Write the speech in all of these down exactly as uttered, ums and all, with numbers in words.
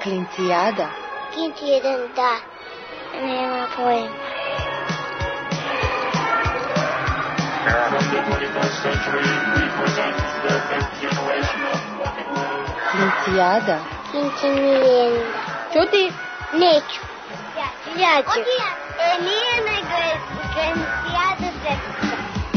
Klincijada. Klinci jedan, da. Nema pojma. Klincijada. Klinci nije. Čuti? Neću. Ja, ja ću. E, nije nego je Klincijada dvesta.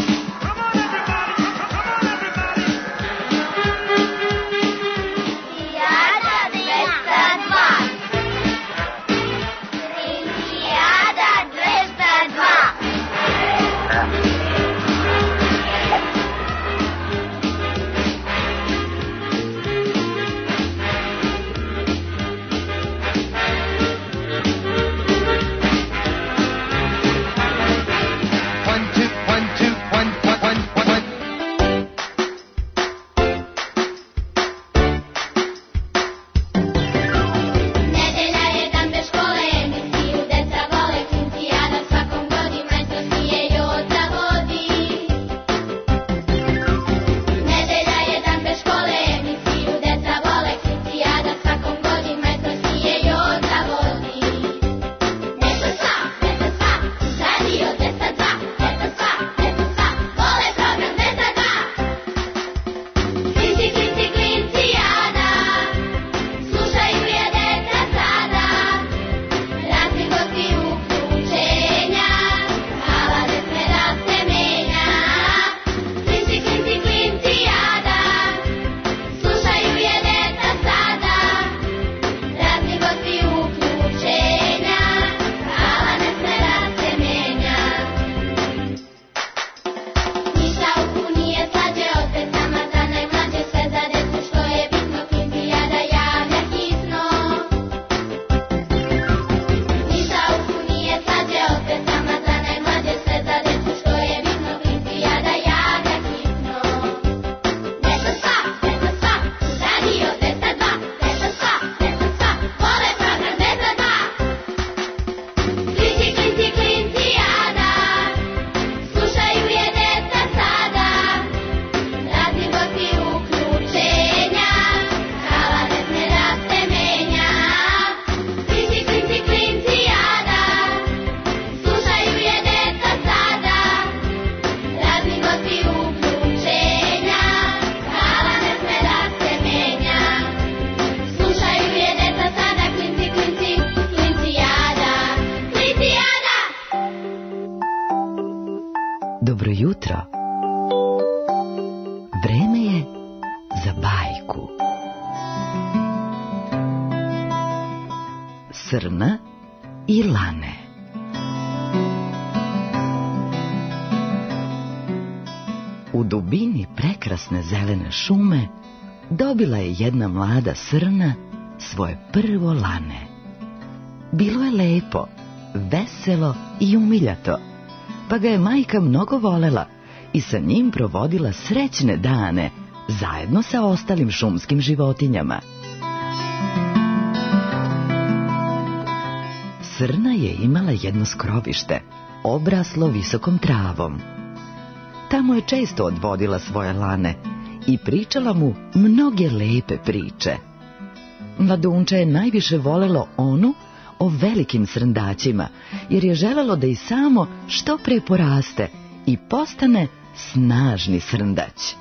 Dobro jutro. Vreme je za bajku. Srna i lane. U dubini prekrasne zelene šume dobila je jedna mlada srna svoje prvo lane. Bilo je lepo, veselo i umiljato, pa ga je majka mnogo volela i sa njim provodila srećne dane zajedno sa ostalim šumskim životinjama. Srna je imala jedno skrovište, obraslo visokom travom. Tamo je često odvodila svoje lane i pričala mu mnoge lepe priče. Mladunče je najviše volelo onu o velikim srndaćima, jer je želelo da i samo što pre poraste i postane snažni srndać.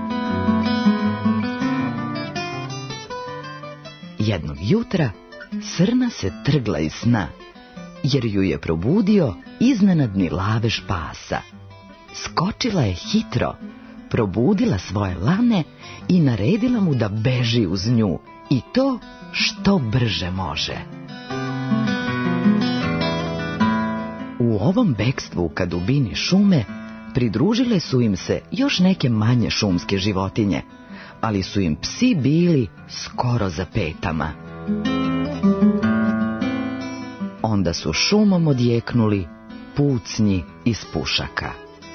Jednog jutra srna se trgla iz sna, jer ju je probudio iznenadni lavež pasa. Skočila je hitro, probudila svoje lane i naredila mu da beži uz nju, i to što brže može. U ovom bekstvu ka dubini šume pridružile su im se još neke manje šumske životinje, ali su im psi bili skoro za petama. Onda su šumom odjeknuli pucnji iz pušaka.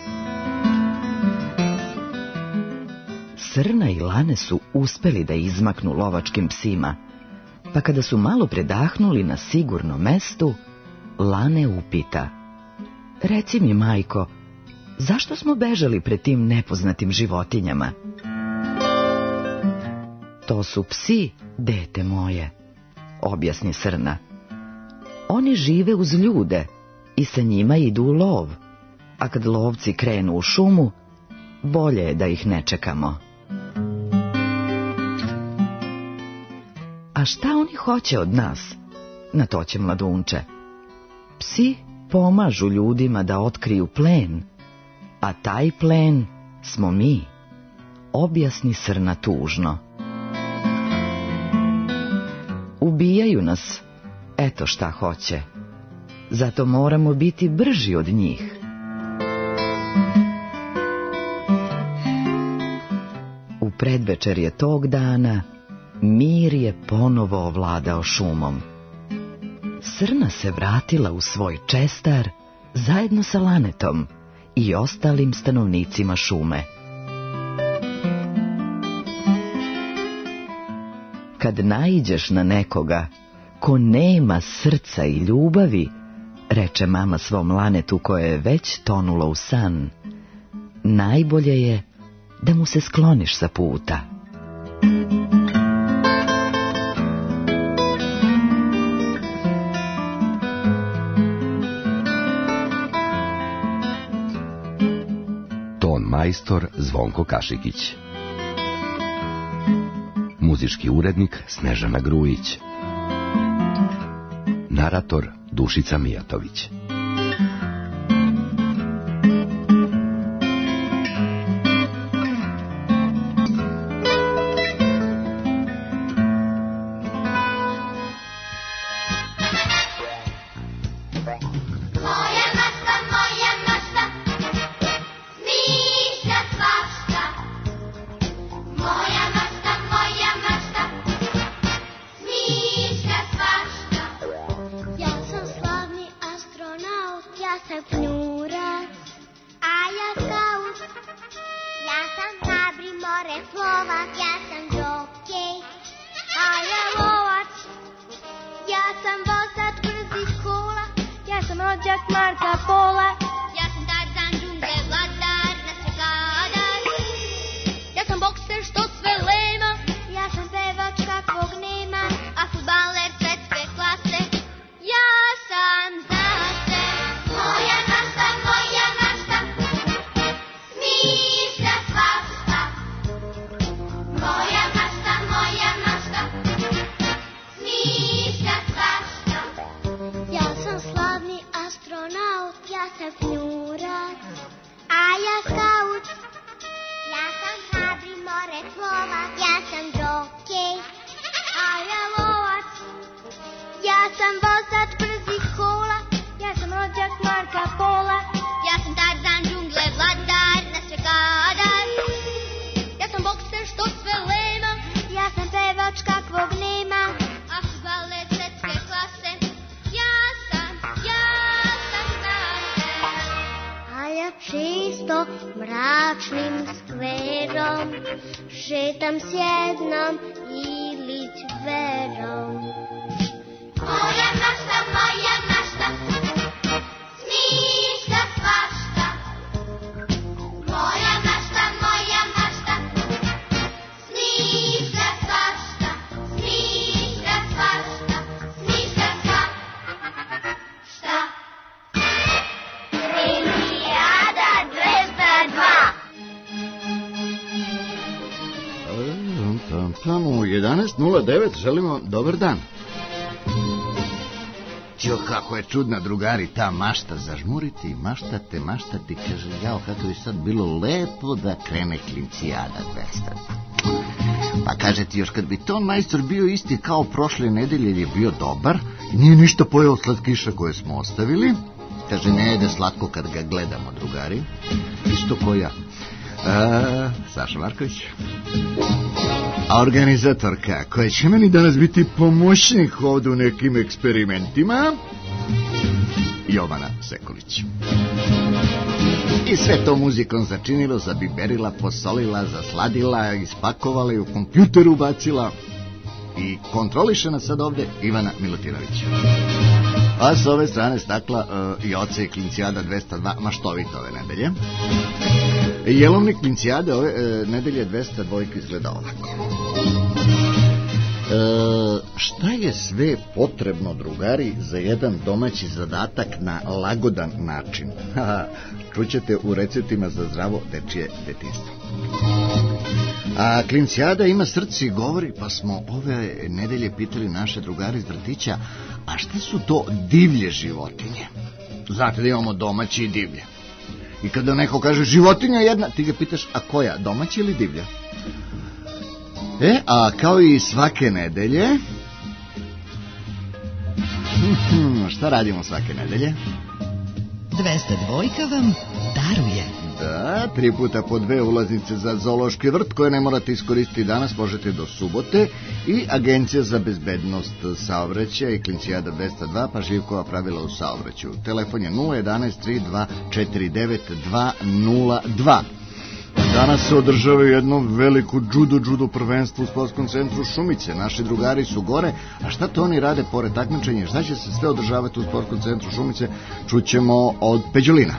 Srna i lane su uspeli da izmaknu lovačkim psima, pa kada su malo predahnuli na sigurnom mestu, lane upita: "Reci mi, majko, zašto smo bežali pred tim nepoznatim životinjama?" "To su psi, dete moje. objasni Srna. Oni žive uz ljude i sa njima idu u lov, a kad lovci krenu u šumu, bolje je da ih ne čekamo. A šta oni hoće od nas? Na to će mladunče. Psi pomažu ljudima da otkriju plen, a taj plen smo mi, objasni Srna tužno. Ubijaju nas, eto šta hoće. Zato moramo biti brži od njih. U predvečerje tog dana mir je ponovo ovladao šumom. Srna se vratila u svoj čestar zajedno sa lanetom i ostalim stanovnicima šume. Kad naiđeš na nekoga ko nema srca i ljubavi, reče mama svom lanetu koje je već tonulo u san, najbolje je da mu se skloniš sa puta. Ton majstor Zvonko Kašikić. Muzički urednik Snežana Grujić. Narator Dušica Mijatović. Šetam s jednom ilić verom. Moja mašta, moja mašta, smišlja svašta. Moja mašta, moja mašta, smišlja svašta, smišlja svašta, smišlja svašta. Klincijada dvesta dva. U jedanaest nula devet želimo dobar dan. Jo, kako je čudna, drugari, ta mašta, zažmuriti, maštate, maštati, kaže, jao, kako je sad bilo lepo da krene Klincijada dvesta. Pa kaže ti, još kad bi ton majstor bio isti kao prošle nedelje, je bio dobar i nije ništa pojeo slatkiša koje smo ostavili. Kaže, ne jede slatko kad ga gledamo, drugari, isto ko ja. A, Saša Marković. A organizatorka koja će meni danas biti pomoćnik ovdje u nekim eksperimentima, Jovana Sekulić. I sve to muzikom začinilo, zabiberila, posolila, zasladila, ispakovala i u kompjuter ubacila i kontroliše nas sad ovdje Ivana Milutinović. A s ove strane stakla uh, i oce Klincijada dvesta dva maštovito ove nedelje. Jelovnik Klincijade ove e, nedelje dvesta dva izgleda ovako. šta je sve potrebno, drugari, za jedan domaći zadatak na lagodan način? Čućete u receptima za zdravo dečije detinjstvo. A klincijada ima srce i govori, pa smo ove nedelje pitali naše drugari iz vrtića, a šta su to divlje životinje? Znate da imamo domaći i divlje. I kada neko kaže životinja jedna, ti ga pitaš, a koja, domaća ili divlja? E, a kao i svake nedelje, šta radimo svake nedelje? dvesta dvojka vam daruje. Da, tri puta po dve ulaznice za zoološki vrt koje ne morate iskoristiti danas, možete do subote. I Agencija za bezbednost saobraćaja i Klincijada dvesta dva, pa Živkova pravila u saobraćaju. Telefon je nula jedanaest tri dva četiri devet dva nula dva. Danas se održava jedno veliko judo-judo prvenstvo u sportskom centru Šumice. Naši drugari su gore, a šta to oni rade pored takmičenja? Šta će se sve održavati u sportskom centru Šumice? Čućemo od Peđolina.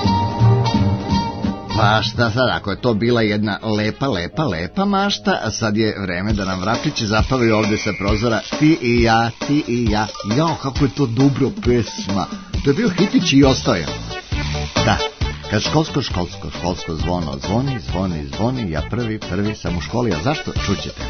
Pa šta sad, ako je to bila jedna lepa, lepa, lepa mašta, a sad je vreme da nam vračići zapavaju ovde sa prozora ti i ja, ti i ja. Jao, kako je to dobro pesma. To je bio hitić i ostao je. Da. Kad školsko, školsko, školsko zvono zvoni, zvoni, zvoni, ja prvi, prvi sam u školi, a zašto? Čućete.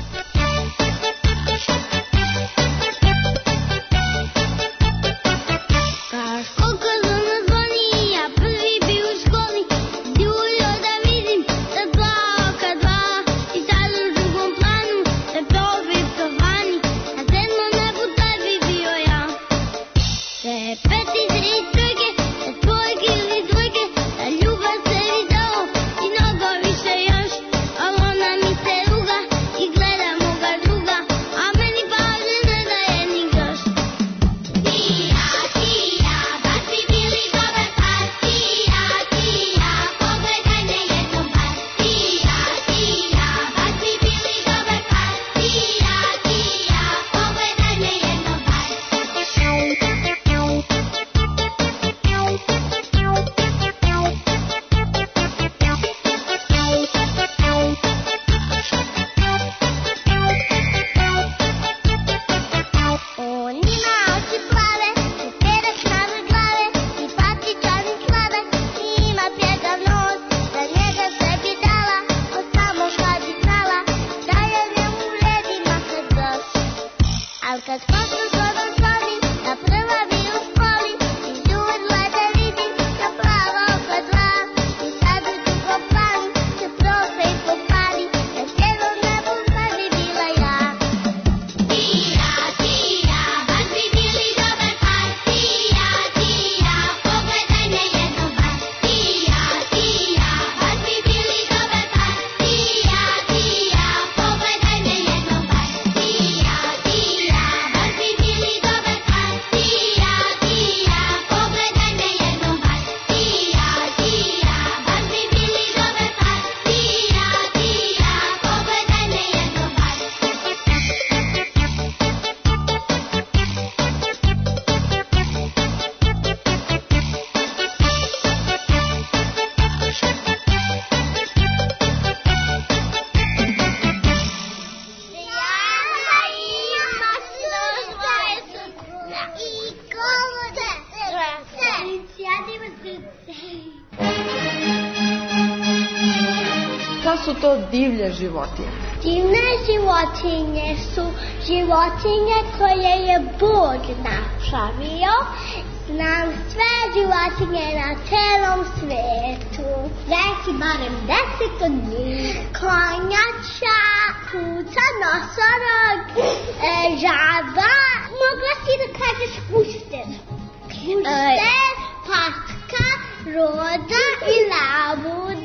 Šta su to divlje životinje? Divne životinje su životinje koje je Bog napravio. Znam sve životinje na celom svetu. Reci barem deset od njih. Konjača, kuca, nosorog, e, žaba. Mogla si da kažeš pušter. Pušter, patka, roda i labud.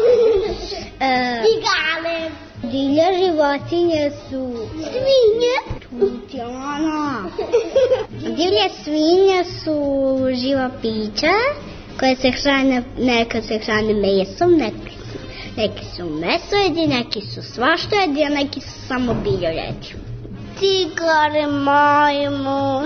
I gale. Divlje životinje su svinje. Tutjana. Divlje svinje su živa pića koje se hrane, neka se hrane mesom, neki su, neki su mesojedi, neki su svaštojedi, a neki su samo biljojedi. Tigar, majmun.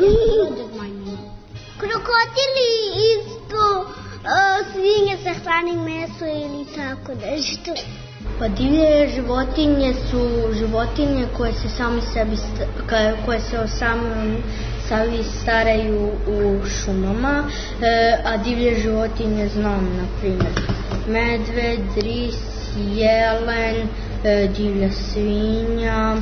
Krokodili isto. Uh, svinje se hrani meso ili tako nešto. Pa divlje životinje su životinje koje se sami sebi, koje se o samom sebi staraju u šumama, a divlje životinje znam, na primjer, medved, ris, jelen, divlja svinja,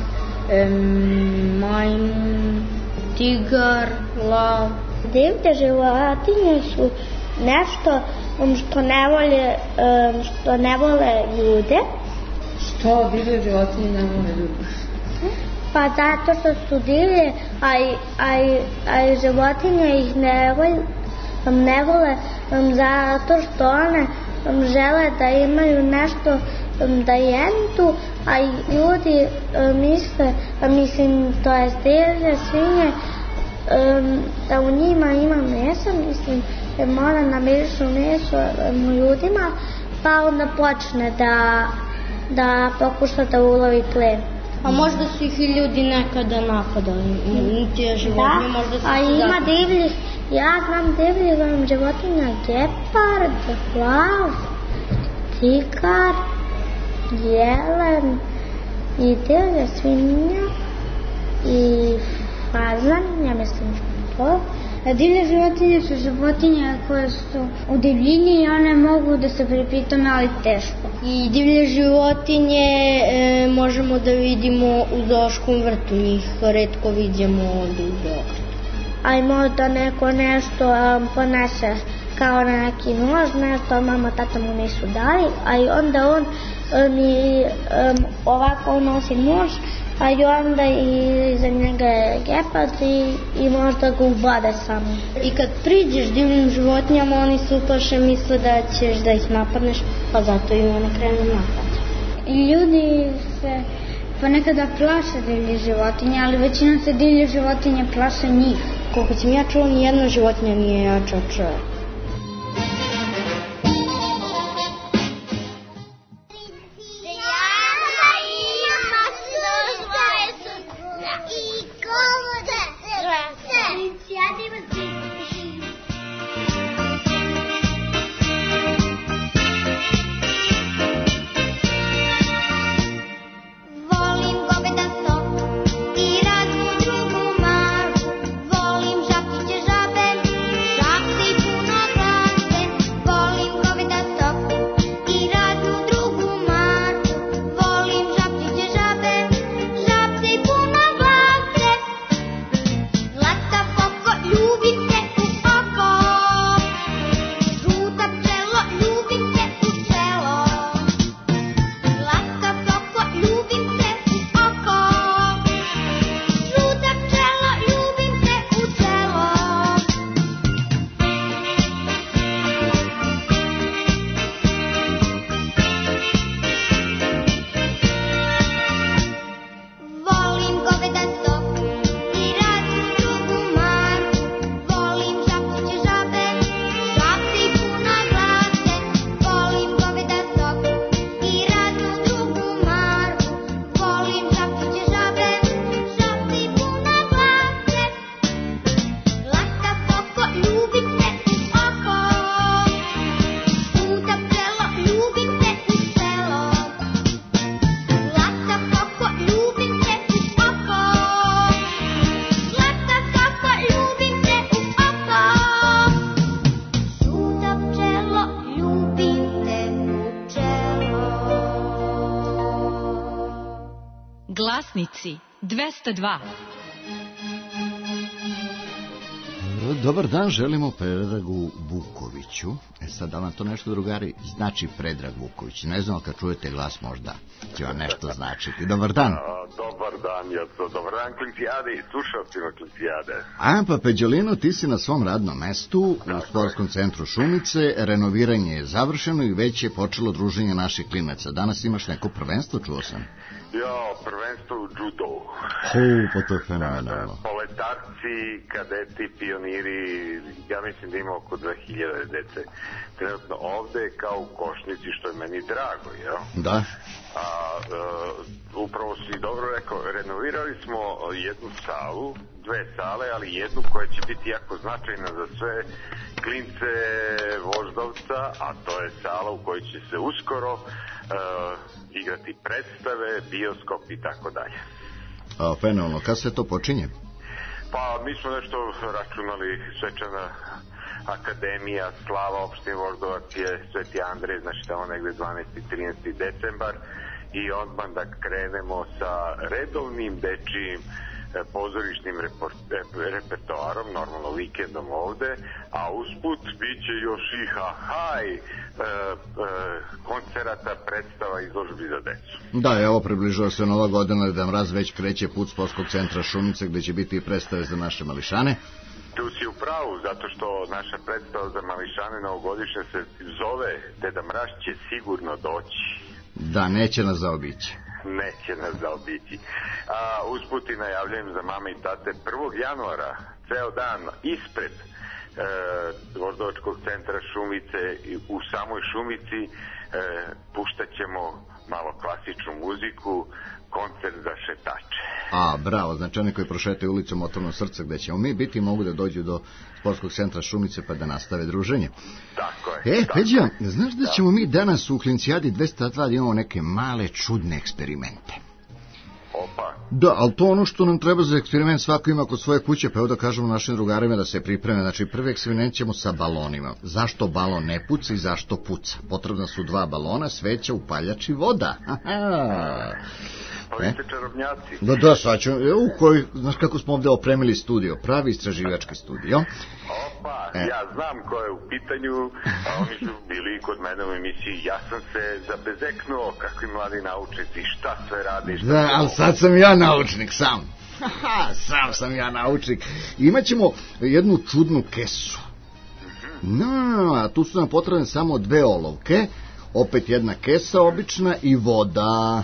majmun, tigar, lav. Divlje životinje su nešto što ne vole, što ne vole ljude. Što divlje životinje ne vole ljude? Pa zato što su divlje, a i, a i, a i životinje ih ne vole, ne vole zato što one žele da imaju nešto da jedu, a i ljudi misle, mislim, to je divlje svinje, da u njima ima mesa, mislim, mora namirišu meso ljudima, pa onda počne da, da pokuša da ulovi plen. A možda su ih i ljudi nekada napadali, te životinje, da, možda su a ima zatim divljih, ja znam divljih životinja, gepard, lav, tigar, jelen i divlja svinja i fazan, ja mislim to. Divlje životinje su životinje koje su u divljini i one mogu da se pripitome, ali teško. I divlje životinje e, možemo da vidimo u zoološkom vrtu, njih retko vidimo ovdje u Beogradu. A i možda neko nešto um, ponese kao na neki nož, nešto mama, tata mu nisu dali, a i onda on um, i, um, ovako nosi nož, a i onda i za njega je gepard i, i možda ga ubade samo. I kad priđeš divljim životinjama, oni se uplaše, misle da ćeš da ih napadneš, pa zato i one krenu napad. I ljudi se ponekada plaše divlje životinje, ali većinom se divlje životinje plaše njih. Koliko sam ja čula, nijedna životinja nije jača od čoveka. Glasnici dvesta dva. Dobar dan, želimo Predragu Vukoviću. E sad, da vam to nešto, drugari, znači Predrag Vuković? Ne znam, kad čujete glas možda će vam nešto značiti. Dobar dan. A, dobar dan, Jaco. Dobar dan, Klincijade i slušalcima Klincijade. A, pa Peđolino, ti si na svom radnom mestu u sportskom centru Šumice. Renoviranje je završeno i već je počelo druženje naših klinaca. Danas imaš neko prvenstvo, čuo sam. Ja, prvenstvo u judo. Ho, pa to je fenomenalno. Poletarci, kadeti, pioniri, ja mislim da ima oko dve hiljade dece trenutno ovde, kao u Košnici, što je meni drago, jel? Da. A, uh, upravo si dobro rekao, renovirali smo jednu salu, dve sale, ali jednu koja će biti jako značajna za sve klince Voždovca, a to je sala u kojoj će se uskoro uh, igrati predstave, bioskop i tako dalje. A, fenomenalno. Kad se to počinje? Pa mi smo nešto računali, svečana akademija, slava opštine Voždovac je Sveti Andrej, znači tamo negde dvanaesti i trinaesti decembar, i odmah da krenemo sa redovnim dečijim pozorišnim repertoarom, normalno vikendom ovde, a usput bit će još i hahaj e, e, koncerata, predstava, izložbi za decu. Da, evo približava se Nova godina, da mraz već kreće put sportskog centra Šumice, gde će biti i predstave za naše mališane. Tu si u pravu, zato što naša predstava za mališane novogodišnje se zove Deda Mraz će sigurno doći. Da, neće nas zaobići. Neće nas zaobići. A, usput i najavljujem za mame i tate prvog januara, ceo dan ispred e, Voždovačkog centra Šumice, u samoj Šumici, e, puštat ćemo malo klasičnu muziku, koncert za šetače. A, bravo, znači oni koji prošetaju ulicom Otvoreno srce gde ćemo mi biti, mogu da dođu do sportskog centra Šumice pa da nastave druženje. Tako je. E, Peđa, znaš da ćemo mi danas u Klincijadi dvesta dva imamo neke male čudne eksperimente? Opa. Da, ali to ono što nam treba za eksperiment, svako ima kod svoje kuće, pa evo da kažemo našim drugarima da se pripreme. Znači, prvi eksperiment ćemo sa balonima. Zašto balon ne puca i zašto puca? Potrebna su dva balona, sveća, upaljač i voda. Aha. Pa vi ste čarobnjaci. Da, da, sad ćemo, evo koji, znaš kako smo ovde opremili studio, pravi istraživački studio. Opa, e. ja znam ko je u pitanju, a oni su bili kod mene u emisiji, ja sam se zabezeknuo kakvi mladi naučnici, šta sve rade. Šta da, ali sad sam ja naučnik, sam. Haha, sam sam ja naučnik. Imaćemo jednu čudnu kesu. Mm-hmm. No, tu su nam potrebne samo dve olovke, opet jedna kesa obična i voda.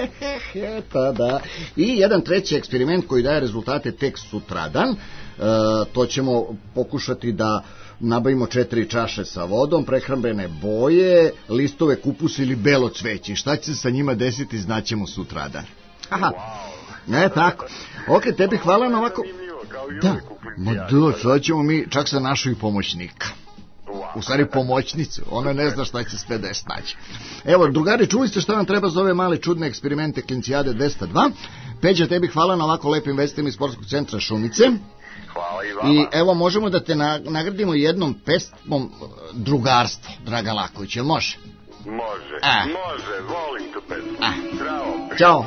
Pa da. I jedan treći eksperiment koji daje rezultate tek sutradan. E, to ćemo pokušati da nabavimo četiri čaše sa vodom, prehrambene boje, listove kupusa ili belo cveće. Šta će se sa njima desiti, znaćemo sutradan. Aha. Ne, tako. Ok, tebi hvala na ovako... Da, ma da, sad ćemo mi čak sa naših pomoćnika. U stvari pomoćnicu, ona ne zna šta će sve da je snaći. Evo, drugari, čuli ste šta vam treba za ove male čudne eksperimente Klincijade dvesta dva. Peđa, tebi hvala na ovako lepim vestima iz sportskog centra Šumice. Hvala i vama. I evo, možemo da te nagradimo jednom pesmom Drugarstvo, Draga Laković, jel može? Može, A. može, volim tu pesmu. A. Zdravo. Ćao.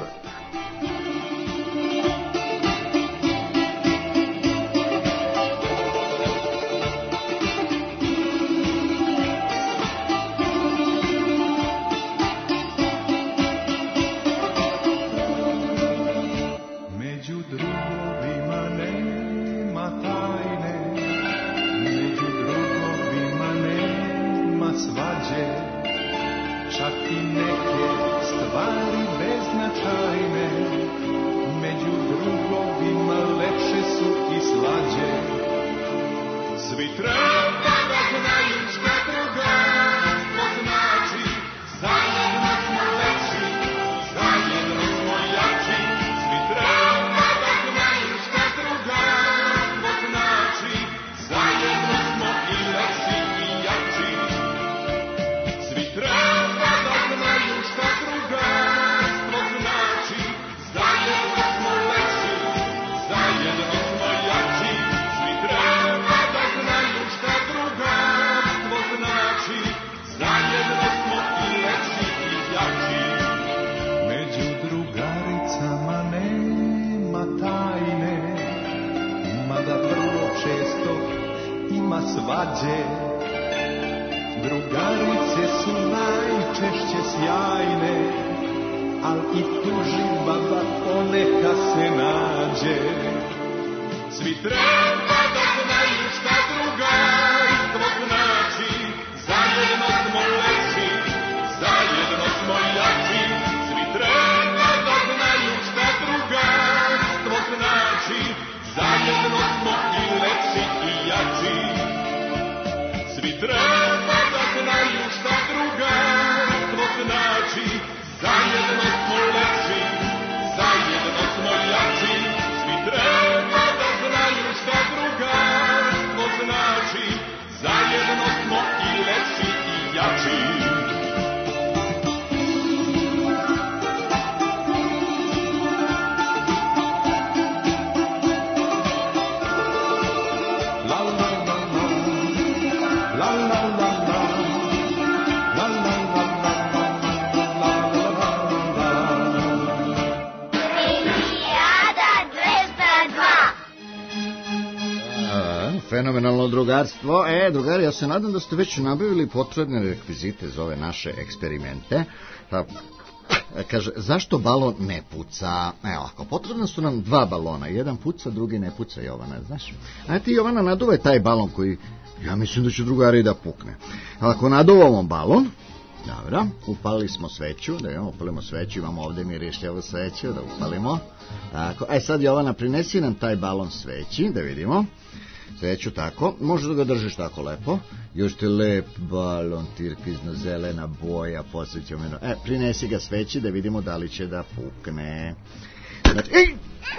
Drugarice su najčešće sjajne, al i tuži baba poneka se nađe. Svi treba da znaju šta drugarstvo znači, zajedno smo lepši, zajedno smo jači. Svi treba da znaju šta drugarstvo znači, zajedno smo i lepši i jači. Svi treba da znaju šta drugarstvo znači, zajedno smo lepši, zajedno smo jači. Svi treba da znaju šta drugarstvo fenomenalno drugarstvo. E, drugari, ja se nadam da ste već nabavili potrebne rekvizite za ove naše eksperimente. Pa, kaže, zašto balon ne puca? Evo, ako potrebno su nam dva balona, jedan puca, drugi ne puca, Jovana, znaš? A ti, Jovana, naduvaj taj balon koji, ja mislim da će drugari da pukne. Ako naduvamo balon, dobro, upalili smo sveću, da imamo, upalimo sveću, imamo ovde mirišljavu sveću, da upalimo. Tako, aj sad, Jovana, prinesi nam taj balon sveći, da vidimo. Sveću tako, možeš da ga držiš tako lepo. Još ti lep balon, tirkizno zelena boja, posvećao meno. E, prinesi ga sveći da vidimo da li će da pukne. Znači, ej!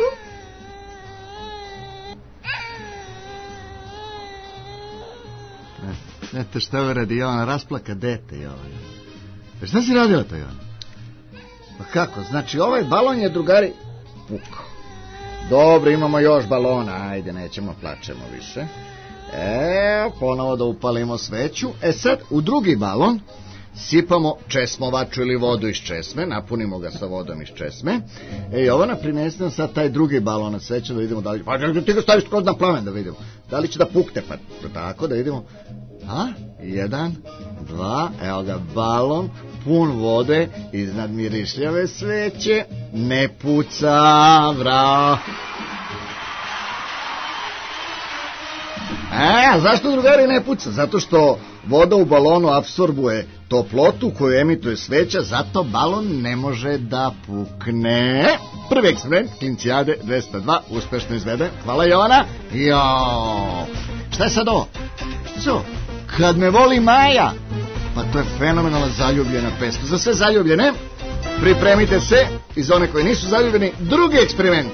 Eto šta ovo radi, Jovana, rasplaka dete, Jovana. E šta si radila to, Jovana? Pa kako, znači ovaj balon je, drugari, pukao. Dobro, imamo još balona, ajde, nećemo, plačemo više. E, ponovo da upalimo sveću. E sad, u drugi balon sipamo česmovaču ili vodu iz česme, napunimo ga sa vodom iz česme. E, Jovana, prinesi nam sad taj drugi balon na sveću da vidimo da li... Pa ti ga staviš kod na plamen da vidimo. Da li će da pukne, pa tako da vidimo... A, jedan, dva, evo ga, balon pun vode iznad mirišljave sveće, ne puca, bravo. E, zašto, drugari, ne puca? Zato što voda u balonu apsorbuje toplotu koju emituje sveća, zato balon ne može da pukne. Prvi eksperiment, Klincijade dvesta dva, uspešno izveden. Hvala, Jovana. Jo. Šta je sad ovo? Šta je ovo? Kad me voli Maja. Pa to je fenomenalna zaljubljena pesma. Za sve zaljubljene, pripremite se. I za one koji nisu zaljubljeni, drugi eksperiment.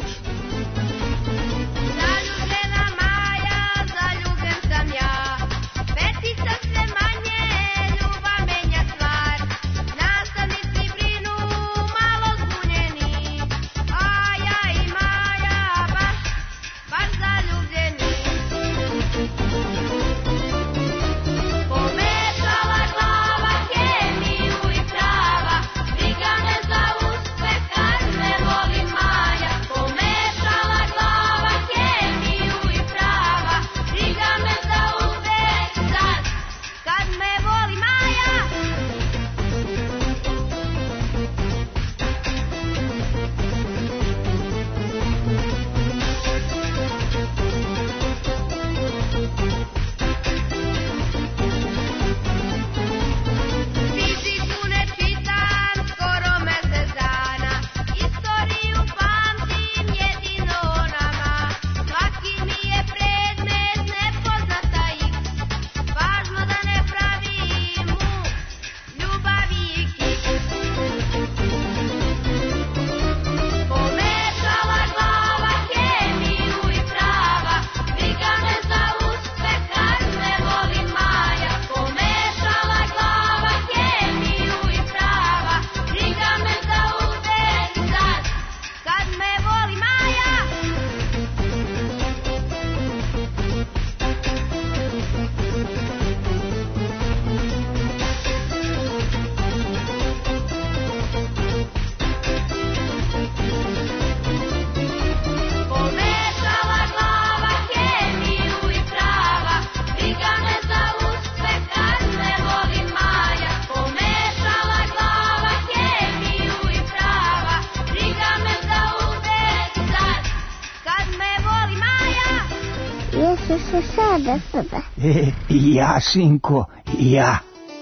E, ja, sinko, ja.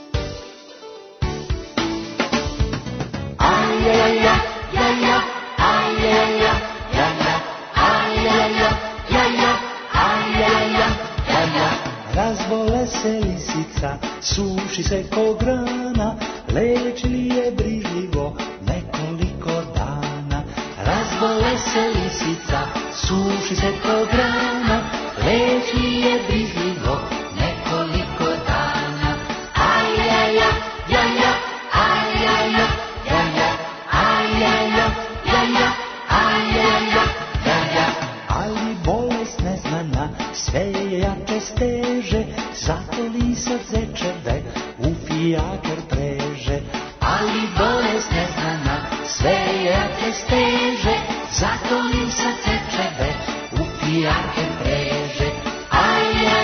Razbole se lisica, suši se ko grana, leči li je brižljivo nekoliko dana. Razbole se lisica, suši se ko grana, leči li je brižljivo nekoliko dana. Ajaja, jaja, ajaja, jaja, ajaja, jaja, ajaja, jaja. Ali bolest neznana sve je jače steže, zato lisac zečeve u fijaker preže. Ali bolest neznana sve je jače steže, zato lisac zečeve u fijaker preže. Ajaja.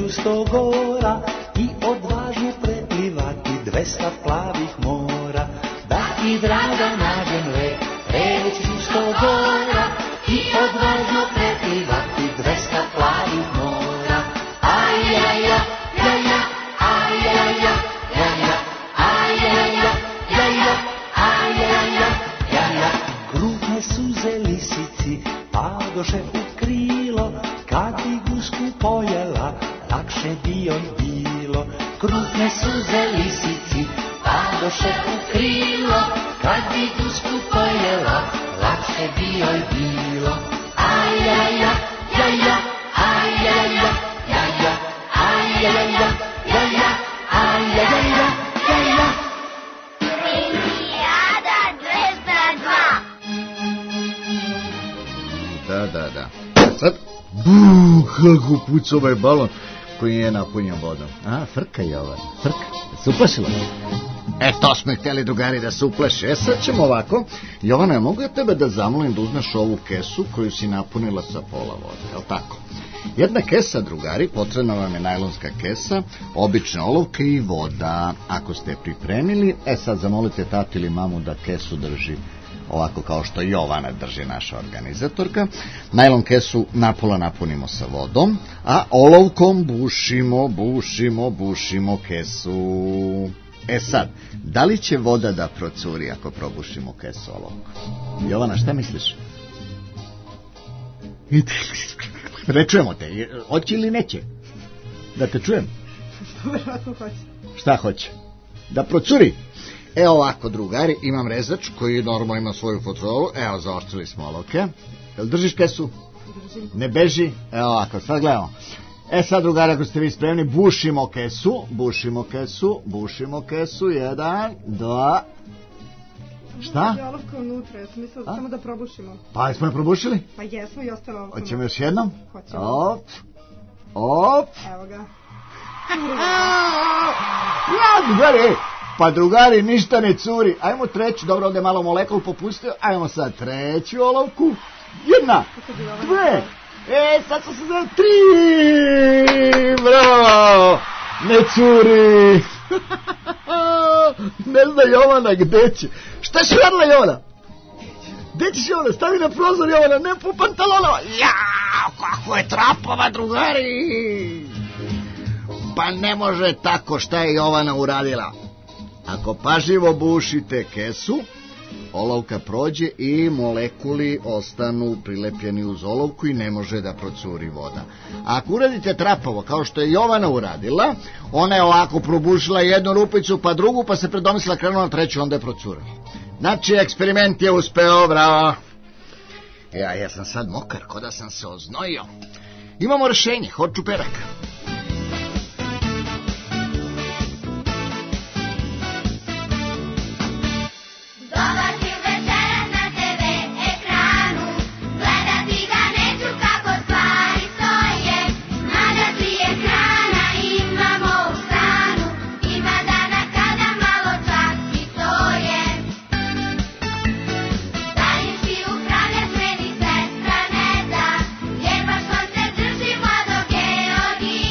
sto gora i odvažno preplivati dvesta plavih mora. Da ti draga nađem lek, preći ću sto gora i odvažno preplivati dvesta plavih mora. Aj, aj, aj, aj, aj, aj, aj, aj, aj, aj, aj, aj, aj, aj. Krupne suze lisici padoše u krilo, kad bi gusku pojela, lakše bi joj bilo. Krupne suze lisici padoše u krilo, kad bi gusku pojela, lakše bi joj bilo. Aj, aj, aj, aj, aj, aj, aj, aj, aj, aj, aj, aj, aj, aj, aj. Da, da, da. Sad, buh, kako puca ovaj balon koji je napunjen vodom. A, frka je ovaj, frka. Se uplašila? E, to smo htjeli, drugari, da se uplaši. E, sad ćemo ovako. Jovana, ja mogu ja tebe da zamolim da uzmeš ovu kesu koju si napunila sa pola vode, je li tako? Jedna kesa, drugari, potrebna vam je najlonska kesa, obična olovka i voda. Ako ste pripremili, e sad zamolite tatu ili mamu da kesu drži ovako kao što Jovana drži, naša organizatorka. Najlon kesu napola napunimo sa vodom, a olovkom bušimo, bušimo, bušimo kesu. E sad, da li će voda da procuri ako probušimo kesu olovkom? Jovana, šta misliš? Ne čujemo te, hoće ili neće? Da te čujem? Vjerojatno hoće. Šta hoće? Da procuri? E ovako, drugari, imam rezač koji normalno ima svoju fotrolu. Evo, zaoštrili smo olovke. Jel držiš kesu? Držim. Ne beži? Evo ovako, sad gledamo. E sad, drugari, ako ste vi spremni, bušimo kesu, bušimo kesu, bušimo kesu, jedan, dva... Šta? Je olovka unutra, ja sam mislila samo da probušimo. Pa, jesmo je probušili? Pa jesmo i ostala olovka. Hoćemo još jednom? Hoćemo. Op, op. Evo ga. Ja, drugari, pa drugari, ništa ne curi. Ajmo treću, dobro, ovdje malo molekul popustio. Ajmo sad treću olovku. Jedna, dve, e, sad sam se zove tri. Bravo, ne curi. Ne zna Jovana gde će. Šta si radila, Jovana? Gde ćeš, Jovana? Stavi na prozor, Jovana, ne po pantalonama. Jao, kako je trapava, drugari. Pa ne može tako. Šta je Jovana uradila? Ako pažljivo bušite kesu, olovka prođe i molekuli ostanu prilepljeni uz olovku i ne može da procuri voda. A ako uradite trapavo, kao što je Jovana uradila, ona je ovako probušila jednu rupicu pa drugu, pa se predomislila, krenula na treću, onda je procurila. Znači, eksperiment je uspeo, bravo. Ja, ja sam sad mokar, ko da sam se oznojio. Imamo rešenje, hod čuperak. Jer baš on se drži vodoke od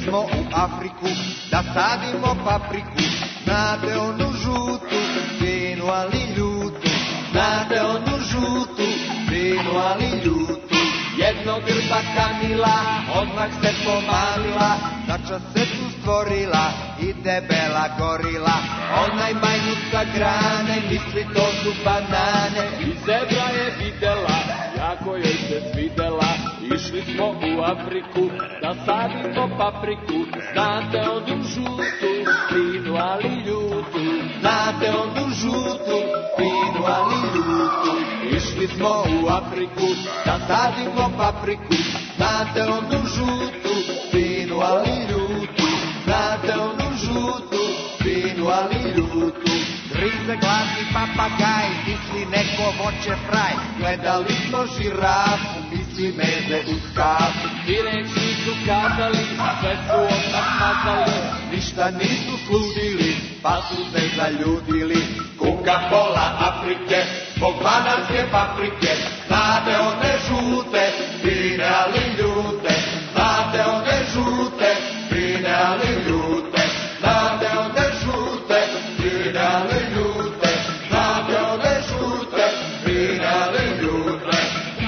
smo u Afriku da sadimo papriku. Znate onu žutu, finu ali ljutu. Znate onu žutu, finu ali ljutu. Jednog grba Kamila, odmah se pomalila, začas se tu stvorila i debela gorila. Onaj majmut sa grane, misli to su banane. I zebra je videla, jako joj se svidela. Išli smo u Afriku da sadimo papriku. Znate onu žutu, finu ali ljutu. Znate onu žutu, finu ali ljutu. Išli smo u Afriku da sadimo papriku. Znate onu žutu, finu ali ljutu. Znate onu žutu, finu ali ljutu. Grize glasni papagaj, misli neko voće fraj. Gledali smo žirafu, misli meze u skafu. Direktni su kazali, sve su odmah mazali. Ništa nisu sludili, pa su se zaljudili. Kuka pola Afrike, zbog bananske paprike. Znate one žute, fine ali ljute. Znate one žute, fine ali ljute. Znate one žute, fine ali ljute. Znate one žute, fine ali ljute.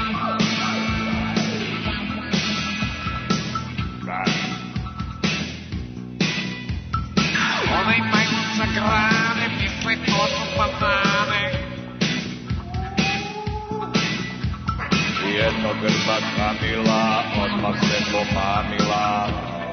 Onaj majmun sa grane, misle to su banane. Jedno grba Kamila, odmah se pomamila.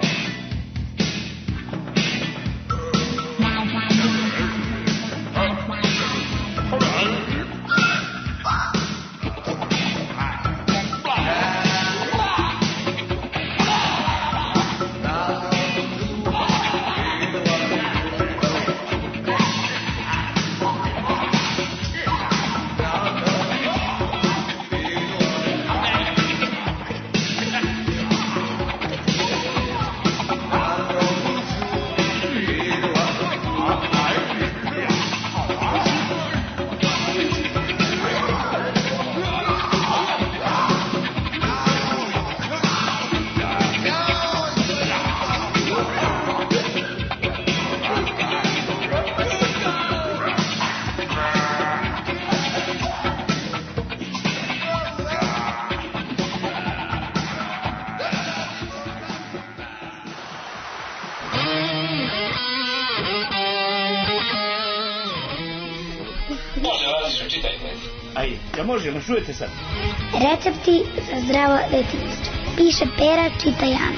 Može, no čujete sad. Recepti za zdravo detinjstvo. Piše Pera, čita Jana.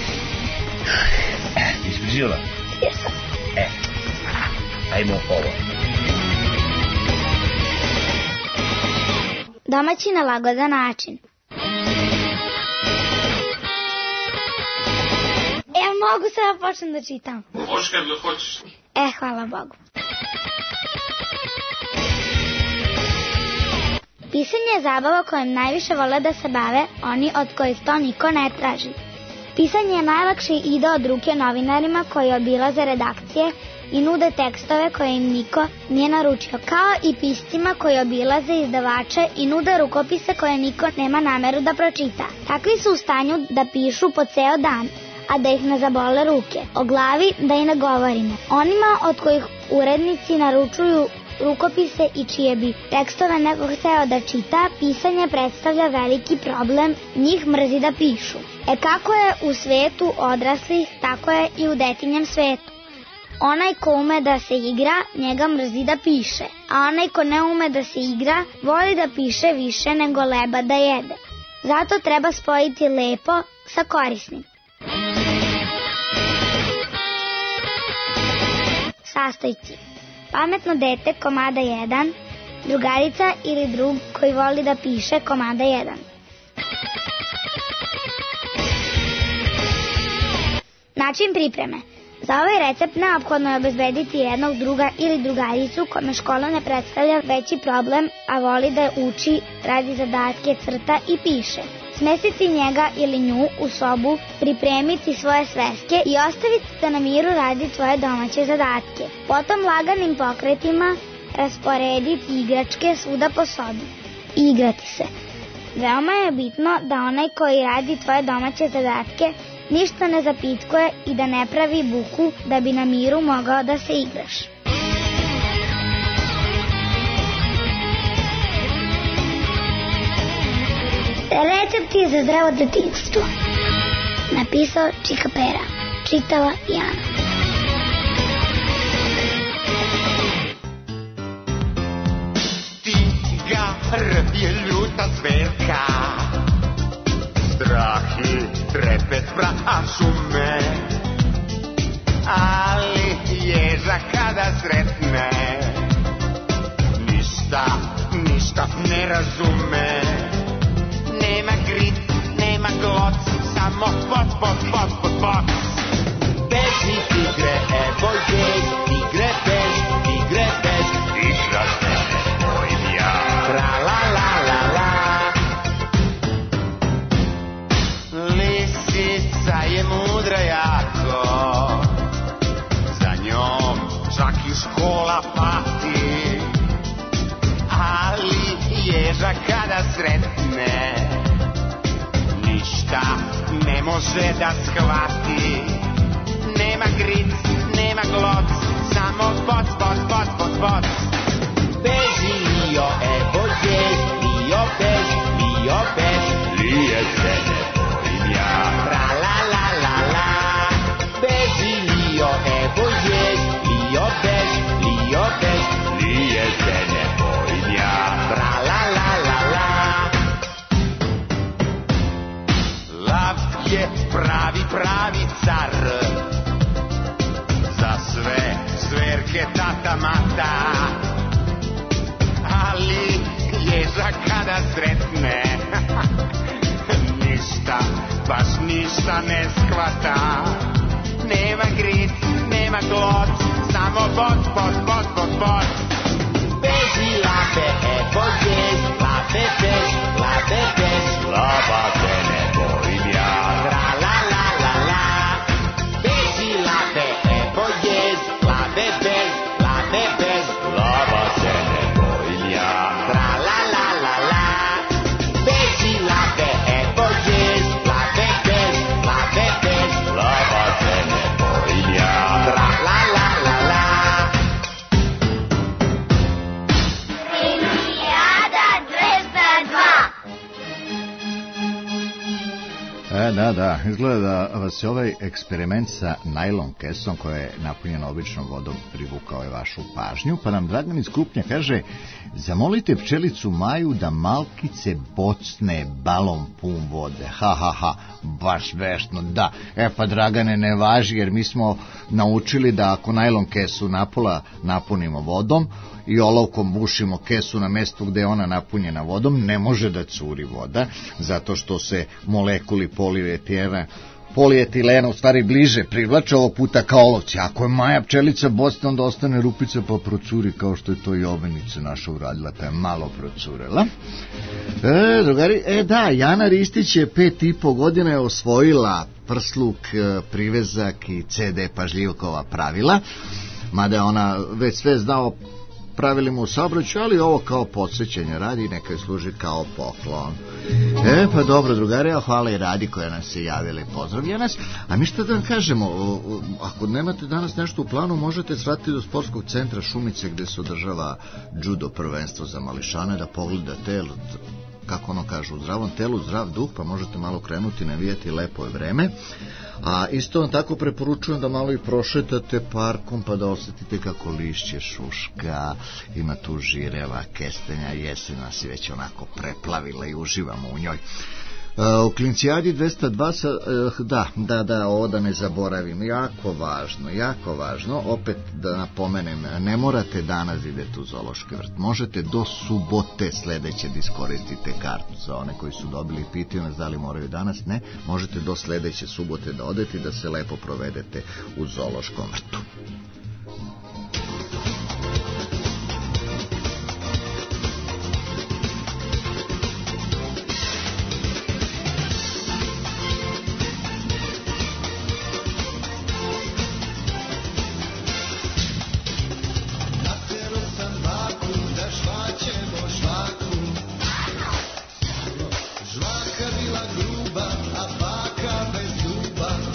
Isprižila? Jesam. E, ajmo ovo. Domaći na lagodan način. E, mogu sad da počnem da čitam? Možeš kad li hoćeš. E, hvala Bogu. Pisanje je zabava kojom najviše vole da se bave oni od kojih to niko ne traži. Pisanje je najlakše i ide od ruke novinarima koji obilaze redakcije i nude tekstove koje im niko nije naručio, kao i piscima koji obilaze izdavače i nude rukopise koje niko nema nameru da pročita. Takvi su u stanju da pišu po ceo dan, a da ih ne zabole ruke. O glavi da i ne govorimo. Onima od kojih urednici naručuju rukopise i čije bi tekstove neko hteo da čita, pisanje predstavlja veliki problem, njih mrzi da pišu. E kako je u svetu odraslih, tako je i u detinjem svetu. Onaj ko ume da se igra, njega mrzi da piše, a onaj ko ne ume da se igra, voli da piše više nego leba da jede. Zato treba spojiti lepo sa korisnim. Sastojci. Pametno dete komada jedan, drugarica ili drug koji voli da piše komada jedan. Način pripreme. Za ovaj recept neophodno je obezbediti jednog druga ili drugaricu kome škola ne predstavlja veći problem, a voli da uči, radi zadatke, crta i piše. Smestiti njega ili nju u sobu, pripremiti svoje sveske i ostaviti da na miru radi tvoje domaće zadatke. Potom laganim pokretima rasporediti igračke svuda po sobi. Igrati se. Veoma je bitno da onaj koji radi tvoje domaće zadatke ništa ne zapitkuje i da ne pravi buku da bi na miru mogao da se igraš. Recepti za zdravo detinjstvo. Napisao Čika Pera. Čitala Jana. Tigar je ljuta zverka, strah i trepet prašu me, ali ježa kada sretne ništa, ništa ne razume. Nema grit, nema gloc, samo pot, pot, pot, pot, pot. Beži tigre, evo jej, tigre bež, tigre bež, igra se ne bojim ja. Tra la la la la. Lisica je mudra jako, za njom čak i škola pati, ali ježa kada sretne ništa ne može da shvati. Nema gric, nema gloc, samo pot, pot, pot, pot, pot. Beži Lio, evo jej, Lio bež, Lio bež, lije se ne bojim ja. Tra la la la la. Beži Lio, evo jej, Lio bež, Lio bež, lije se ne bojim ja. Tra la la la la. Lav je pravi, pravi car, za sve zverke tata mata, ali ježa kada sretne ništa, baš ništa ne shvata. Nema gric, nema gloc, samo bot, bot, bot, bot, bot. Beži lape, evo jej, lape bež, lape bež, lava se ne bojim ja. Tra la la la la. Beži lape, evo jej, lape bež, lape bež, lava se ne bojim ja. Tra la la la la. Beži lape, evo jej, lape bež, lape bež, lava se ne bojim ja. Tra la la la la. E, da, da, izgleda da vas je ovaj eksperiment sa najlon kesom koja je napunjena običnom vodom privukao je vašu pažnju, pa nam Dragan iz Krupnja kaže: zamolite pčelicu Maju da malkice bocne balon pun vode. Ha, ha, ha, baš vešno, da. E pa Dragane, ne važi, jer mi smo naučili da ako najlon kesu napola napunimo vodom i olovkom bušimo kesu na mestu gde je ona napunjena vodom, ne može da curi voda, zato što se molekuli polietilena polietilena u stvari bliže privlače, ovog puta kao olovci. Ako je Maja pčelica bocna, onda ostane rupica pa procuri, kao što je to i ovenica naša uradila, pa je malo procurela. E, drugari, e da, Jana Ristić je pet i po godina je osvojila prsluk, privezak i ce de pažljivkova pravila, mada je ona već sve znao pravilima u saobraćaju, ali ovo kao podsjećanje radi, neka je služi kao poklon. E, pa dobro, drugari, hvala i Radi koja nas se javila i pozdravlja nas. A mi šta da vam kažemo, ako nemate danas nešto u planu, možete svratiti do sportskog centra Šumice gde se održava judo prvenstvo za mališane, da pogledate, kako ono kaže, u zdravom telu zdrav duh, pa možete malo krenuti, navijati, lepo je vreme. A isto vam tako preporučujem da malo i prošetate parkom pa da osetite kako lišće šuška, ima tu žireva, kestenja, jesen nas je već onako preplavila i uživamo u njoj. U Klincijadi dvesta dva, sa, da, da, da, ovo da ne zaboravim, jako važno, jako važno, opet da napomenem, ne morate danas idete u zoološki vrt, možete do subote sledeće da iskoristite kartu za one koji su dobili, pitaju nas da li moraju danas, ne, možete do sledeće subote da odete i da se lepo provedete u zoološkom vrtu. Žvaka bila gruba, a baka bez zuba.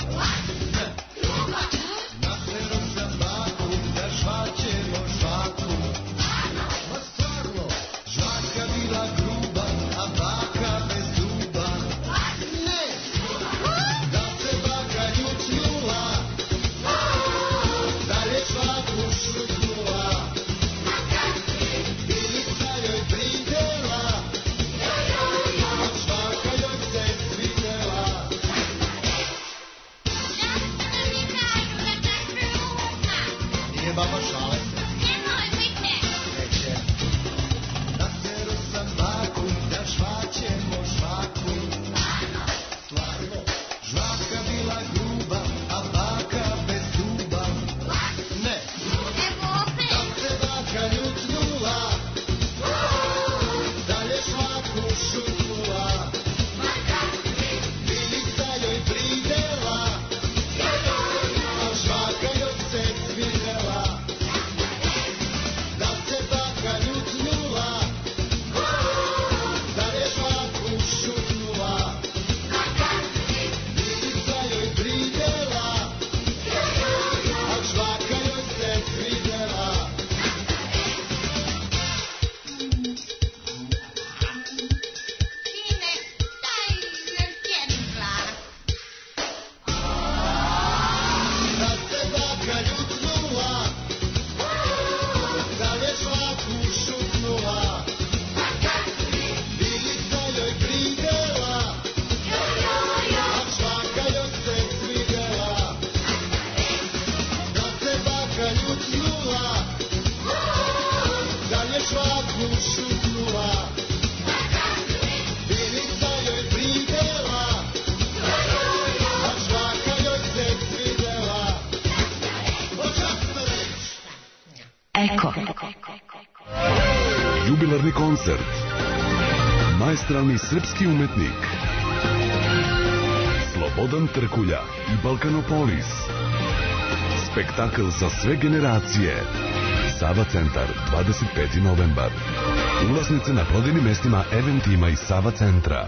jubilarni koncert. Maestralni srpski umetnik Slobodan Trkulja i Balkanopolis. Spektakl za sve generacije. Sava centar, dvadeset peti novembar. Ulaznice na prodajnim mestima Eventima i Sava centra.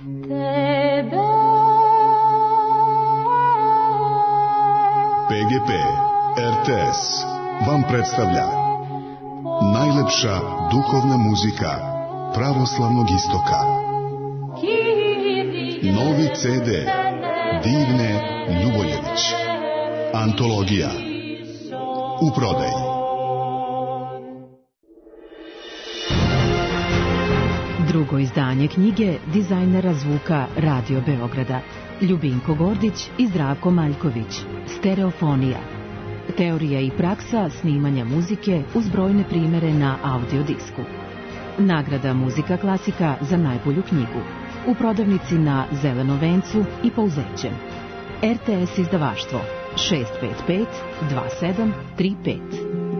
P G P R T S vam predstavlja najlepša duhovna muzika pravoslavnog istoka. Novi C D Divne Ljuboljević. Antologija. U prodaji. Drugo izdanje knjige dizajnera zvuka Radio Beograda Ljubinko Gordić i Zdravko Maljković. Stereofonija. Teorija i praksa snimanja muzike uz brojne primere na audiodisku. Nagrada Muzika klasika za najbolju knjigu. U prodavnici na Zelenom vencu i Pouzećem. R T S izdavaštvo šest pet pet dva sedam tri pet.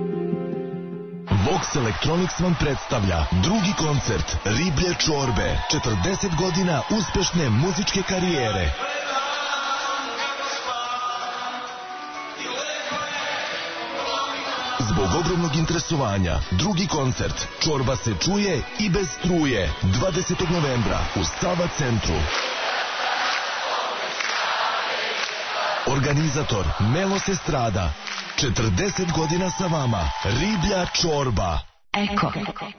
Vox Electronics vam predstavlja drugi koncert Riblje čorbe, četrdeset godina uspešne muzičke karijere. Zbog ogromnog interesovanja, drugi koncert Čorba se čuje i bez struje, dvadesetog novembra u Sava centru. Organizator Melo Sestrada. četrdeset godina sa vama. Riblja čorba. Eko.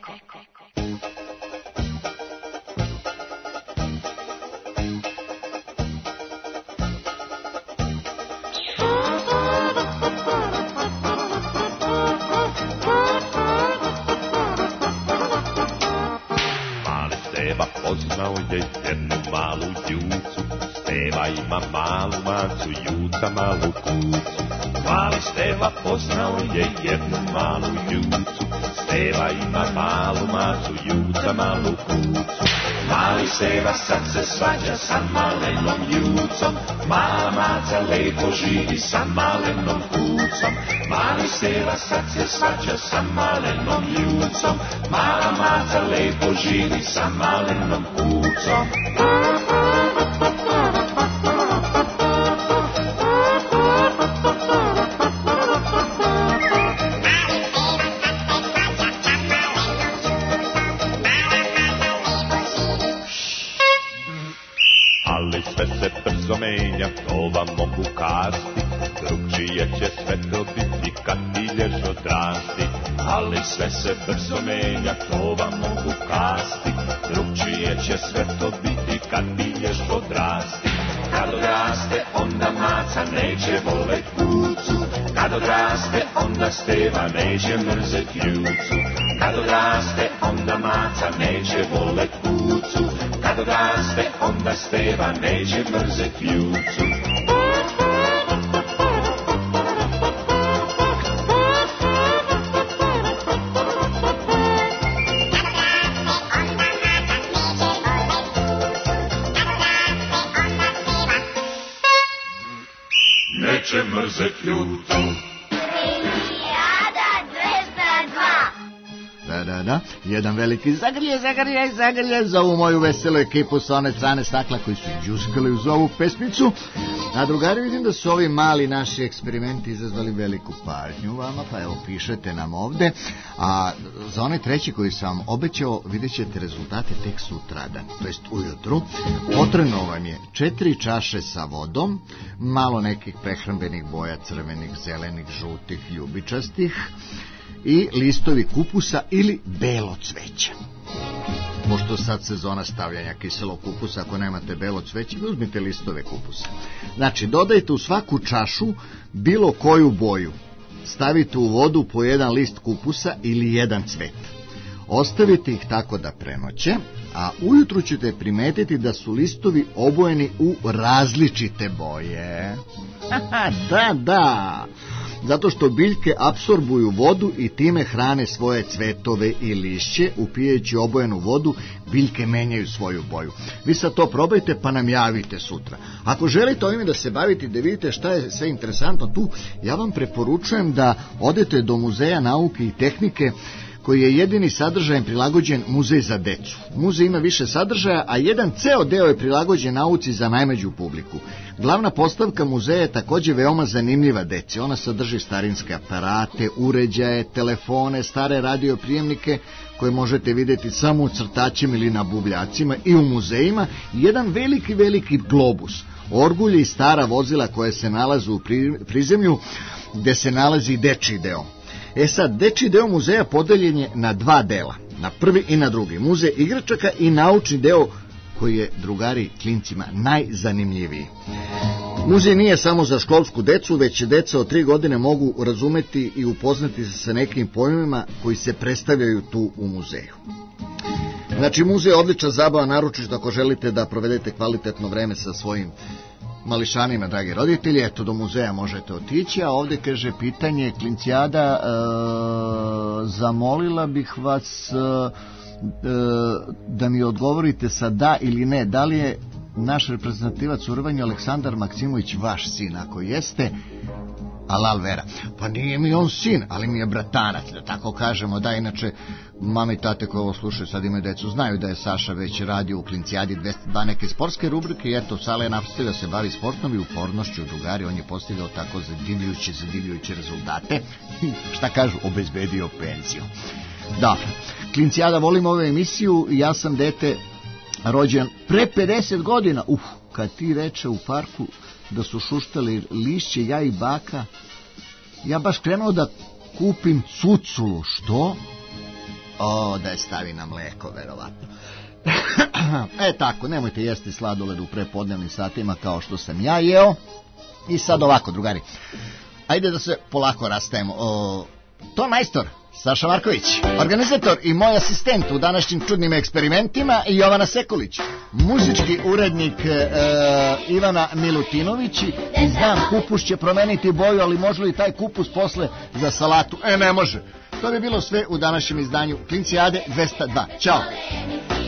Mali Steva poznao je jednu malu jucu. Steva ima malu macu, juca malu kucu. Mali Steva poznao je jednu malu jucu. Steva ima malu macu, juca malu kucu. Mali Steva sad se svađa sa malenom jucom. Mala maca lepo živi sa malenom kucom. Mali Steva sad se svađa sa malenom jucom. Mala maca lepo živi sa malenom kucom. Sve se brzo menja, to vam mogu kasti. Drugčije će sve to biti kad ideš odrasti. Ali sve se brzo menja, to vam mogu kasti. Drugčije će sve to biti kad ideš odrasti. Kad odraste, onda maca neće volet kucu. Kad odraste, onda Steva neće mrzet jucu. Kad odraste, onda maca neće volet kucu. Kad odraste, onda Steva neće mrzet jucu. Neće mrzet jucu. Da, da, da, jedan veliki zagrlje, zagrlje, zagrlje za ovu moju veselu ekipu sa one strane stakla koji su džuskali uz ovu pesmicu. A drugari, vidim da su ovi mali naši eksperimenti izazvali veliku pažnju vama, pa evo pišete nam ovde. A za onaj treći koji sam vam obećao, vidjet ćete rezultate tek sutradan, to jest ujutru. Potrebno vam je četiri čaše sa vodom, malo nekih prehrambenih boja, crvenih, zelenih, žutih, ljubičastih, i listovi kupusa ili belo cveće. Pošto sad sezona stavljanja kiselog kupusa, ako nemate belo cveće, uzmite listove kupusa. Znači, dodajte u svaku čašu bilo koju boju. Stavite u vodu po jedan list kupusa ili jedan cvet. Ostavite ih tako da prenoće, a ujutru ćete primetiti da su listovi obojeni u različite boje. Da, da. Zato što biljke apsorbuju vodu i time hrane svoje cvetove i lišće. Upijajući obojenu vodu, biljke menjaju svoju boju. Vi sad to probajte pa nam javite sutra. Ako želite ovime da se bavite i da vidite šta je sve interesantno tu, ja vam preporučujem da odete do Muzeja nauke i tehnike koji je jedini sadržajem prilagođen muzej za decu. Muzej ima više sadržaja, a jedan ceo deo je prilagođen nauci za najmlađu publiku. Glavna postavka muzeja je takođe veoma zanimljiva deci. Ona sadrži starinske aparate, uređaje, telefone, stare radioprijemnike koje možete vidjeti samo u crtačima ili na buvljacima i u muzejima, i jedan veliki, veliki globus, orgulje i stara vozila koje se nalaze u prizemlju, gde se nalazi dečiji deo. E sad, dečiji deo muzeja podeljen je na dva dela, na prvi i na drugi. Muzej igračaka i naučni deo koji je, drugari, klincima najzanimljiviji. Muzej nije samo za školsku decu, već deca od tri godine mogu razumeti i upoznati se sa nekim pojmima koji se predstavljaju tu u muzeju. Znači, muzej je odlična zabava, naročito ako želite da provedete kvalitetno vreme sa svojim mališanima, dragi roditelji. Eto, do muzeja možete otići, a ovdje kaže pitanje klincijada, e, zamolila bih vas e, da mi odgovorite sa da ili ne, da li je naš reprezentativac u rvanju Aleksandar Maksimović vaš sin? Ako jeste, alal vera. Pa nije mi on sin, ali mi je bratanac, da tako kažemo. Da, inače, mame i tate koje ovo slušaju, sad imaju decu, znaju da je Saša već radio u Klincijadi dvesta dva neke sportske rubrike, i eto, Sala je nastavio da se bavi sportom i upornošću, drugari. On je postigao tako zadivljujuće, zadivljujuće rezultate. Šta kažu, obezbedio penziju. Da, Klincijada, volim ovu emisiju. Ja sam dete rođen pre pedeset godina. Uf, kad ti reče u parku da su šuštali lišće, ja i baka, ja baš krenuo da kupim cuculu. Što? O, da je stavi na mleko, verovatno. E tako, nemojte jesti sladoled u prepodnevnim satima kao što sam ja jeo. I sad ovako, drugari, ajde da se polako rastajemo. O, to majstor Saša Marković, organizator i moj asistent u današnjim čudnim eksperimentima, i Jovana Sekulić, muzički urednik e, Ivana Milutinović. I znam, kupus će promeniti boju, ali može li taj kupus posle za salatu? E, ne može. To bi bilo sve u današnjem izdanju Klincijade dvesta dva. Ćao!